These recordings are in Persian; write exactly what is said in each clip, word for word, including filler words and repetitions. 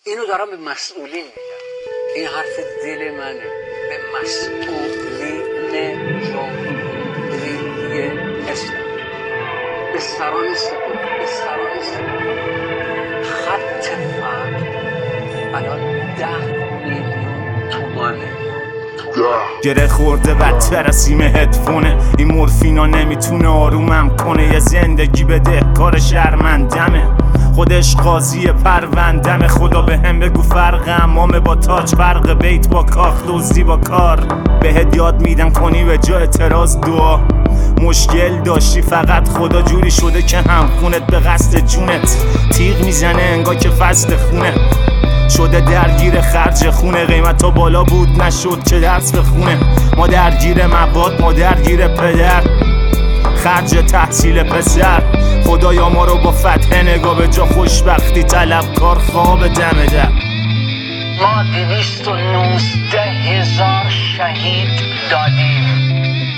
اینو دارم به مسئولین میگم، این حرف دل منه، به مسئولین جمهوری اسلامی، به سران سپاه، به سران سپاه. خط فقر الان ده میلیون تومانه. گره خورده بدتر از سیم هدفونه، این مورفینا نمیتونه آرومم کنه. یه زندگی بده کار شرمندمه، خودش قاضی پروندمه. خدا به هم بگو فرق امامه با تاج، فرق بیت با کاخ، دزدی با کار. بهت یاد میدن کنی به جا اعتراض دعا. مشکل داشتی فقط خدا جوری شده که هم خونت به قصد جونت تیغ میزنه انگار که فصل خونه شده. درگیر خرج خونه، قیمت ها بالا بود نشد که درس بخونه. ما درگیر مواد، ما درگیر پدر، خرج تحصیل پسر. خدایا ما رو با فتح نگاه به جا خوشبختی طلبکار خواب دم در. ما دویست و نوزده هزار شهید دادیم،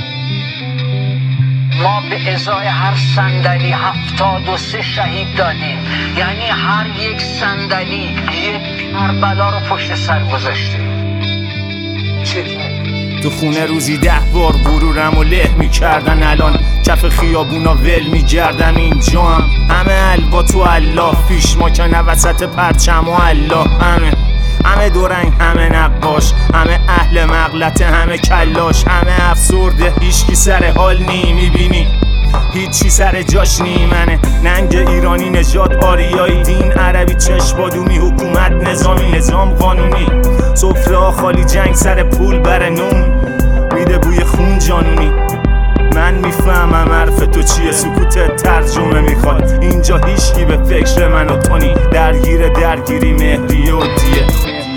ما به ازای هر صندلی هفتاد و سه شهید دادیم، یعنی هر یک صندلی یک کربلا رو پشت سر گذاشتیم. تو خونه روزی ده بار غرورم و له میکردن، الان کف خیابونا ول میگردم. اینجا هم همه الوا تو الله پیش، ما که نه وسط پرچم و الله. همه همه دورنگ، همه نقاش، همه اهل مغلطه، همه کلاش، همه افسرده، هیچکی سر حال نی. میبینی هیچی سر جاش نی. منه ننگ ایرانی، نژاد آریایی، دین عربی، چشمادومی، حکومت نظامی، نظام قانونی، سفره خالی، جنگ سر پول بر نون، میده بوی خون جانونی. من میفهمم حرف تو چیه، سکوتت ترجمه میخواد. اینجا هیچکی به فکر من و تو نی، درگیر درگیری مهریه و دیه.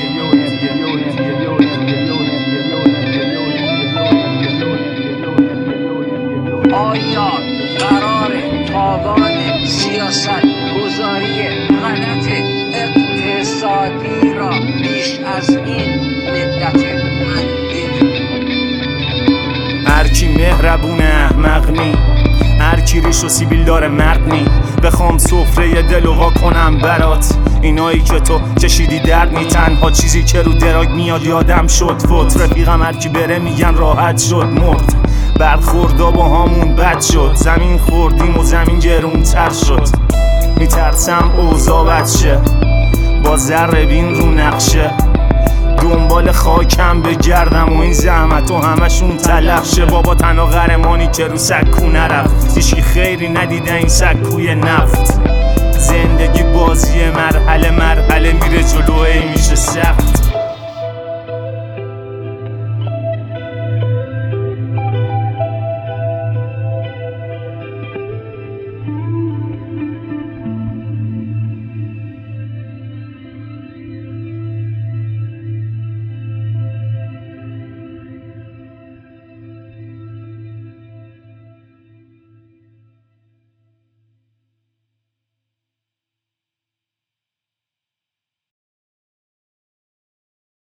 آیا قرار تاوان سیاست گذاری غلط اقتصادی را بیش از این ملت من ببینیم؟ هر کی مهربونه احمق نی، هر کی ریش و سیبیل داره مرد نی. بخوام سفره دل و وا کنم برات، اینایی که تو کشیدی درد نی. تنها چیزی که رو دراگ میاد یادم شد فوت. رفیقم هر کی بره میگن راحت شد مرد. برخوردا با همون بد شد، زمین خوردیم و زمین گرونتر شد. میترسم اوضاع بد شه، با ذره بین رو نقشه. دنبال خاکم بگردم و این زحمت و همشون تلف شه. بابا تنها قهرمانی که رو سکو نرفت، هیچکی خیری ندیده این سکوی نفت. زندگی بازی مرحله مرحله